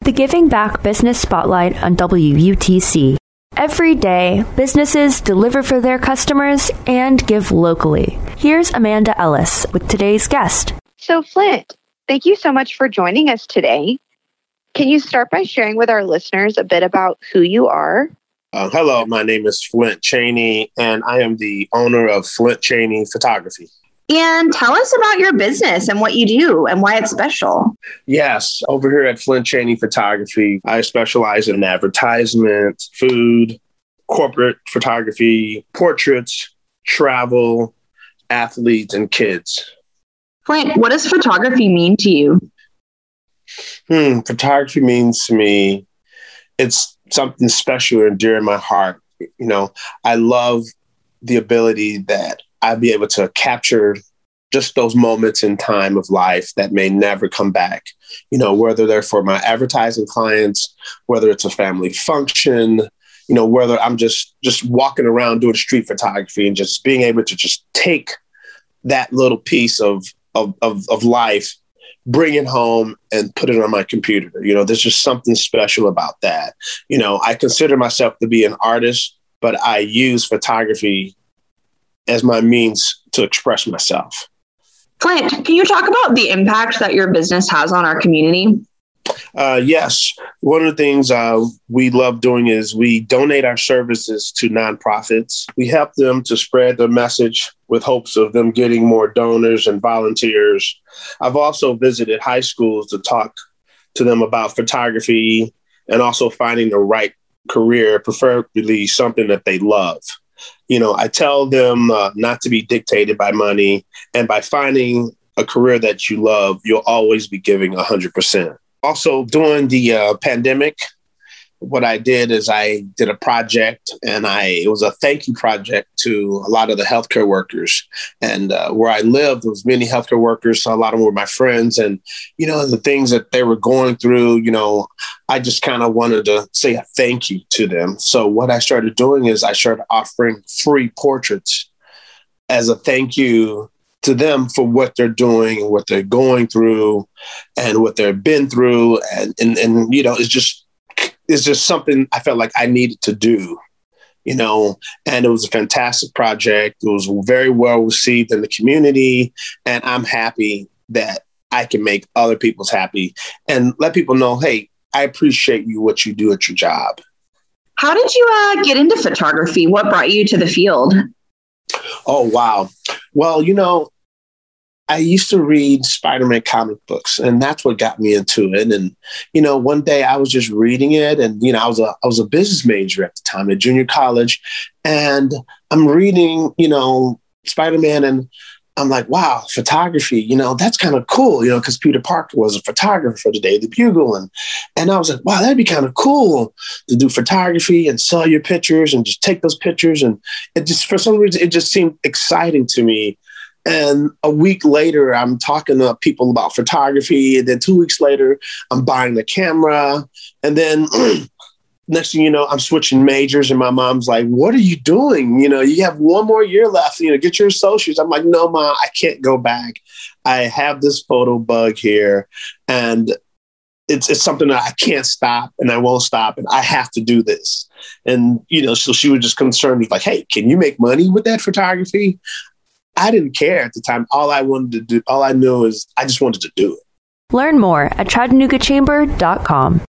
the Giving Back Business Spotlight on WUTC. Every day, businesses deliver for their customers and give locally. Here's Amanda Ellis with today's guest. So Flint, thank you so much for joining us today. Can you start by sharing with our listeners a bit about who you are? Hello, my name is Flint Cheney, and I am the owner of Flint Cheney Photography. And tell us about your business and what you do and why it's special. Yes, over here at Flint Cheney Photography, I specialize in advertisement, food, corporate photography, portraits, travel, athletes, and kids. Flint, what does photography mean to you? Photography means to me, it's something special and dear in my heart. You know, I love the ability that I'd be able to capture just those moments in time of life that may never come back, you know, whether they're for my advertising clients, whether it's a family function, you know, whether I'm just walking around doing street photography and just being able to just take that little piece of life, bring it home and put it on my computer. You know, there's just something special about that. You know, I consider myself to be an artist, but I use photography as my means to express myself. Flint, can you talk about the impact that your business has on our community? Yes. One of the things we love doing is we donate our services to nonprofits. We help them to spread the message with hopes of them getting more donors and volunteers. I've also visited high schools to talk to them about photography and also finding the right career, preferably something that they love. You know, I tell them not to be dictated by money, and by finding a career that you love, you'll always be giving 100%. Also, during the pandemic, what I did is I did a project, and it was a thank you project to a lot of the healthcare workers. And where I lived, there was many healthcare workers. So a lot of them were my friends, and, you know, the things that they were going through, you know, I just kind of wanted to say a thank you to them. So what I started doing is I started offering free portraits as a thank you to them for what they're doing, what they're going through, and what they've been through. And you know, it's just something I felt like I needed to do, you know, and it was a fantastic project. It was very well received in the community. And I'm happy that I can make other people's happy and let people know, hey, I appreciate you, what you do at your job. How did you get into photography? What brought you to the field? Oh, wow. Well, you know, I used to read Spider-Man comic books, and that's what got me into it. And, you know, one day I was just reading it, and, you know, I was a business major at the time at junior college, and I'm reading, you know, Spider-Man, and I'm like, wow, photography, you know, that's kind of cool, you know, because Peter Parker was a photographer for the Daily Bugle. And I was like, wow, that'd be kind of cool to do photography and sell your pictures and just take those pictures. And it just, for some reason, it just seemed exciting to me. And a week later, I'm talking to people about photography. And then 2 weeks later, I'm buying the camera. And then next thing you know, I'm switching majors. And my mom's like, what are you doing? You know, you have one more year left, you know, get your associates. I'm like, no, Ma, I can't go back. I have this photo bug here. And it's something that I can't stop and I won't stop. And I have to do this. And, you know, so she was just concerned with like, hey, can you make money with that photography? I didn't care at the time. All I knew is I just wanted to do it. Learn more at ChattanoogaChamber.com.